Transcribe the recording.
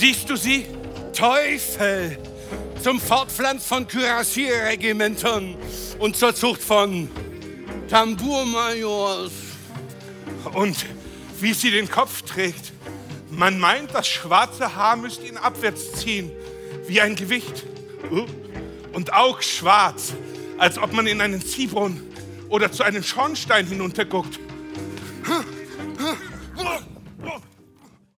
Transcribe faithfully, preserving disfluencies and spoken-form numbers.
Siehst du sie? Teufel! Zum Fortpflanz von Kürassierregimentern und zur Zucht von Tambourmajors. Und wie sie den Kopf trägt. Man meint, das schwarze Haar müsste ihn abwärts ziehen, wie ein Gewicht. Und auch schwarz, als ob man in einen Ziehbrunnen oder zu einem Schornstein hinunterguckt.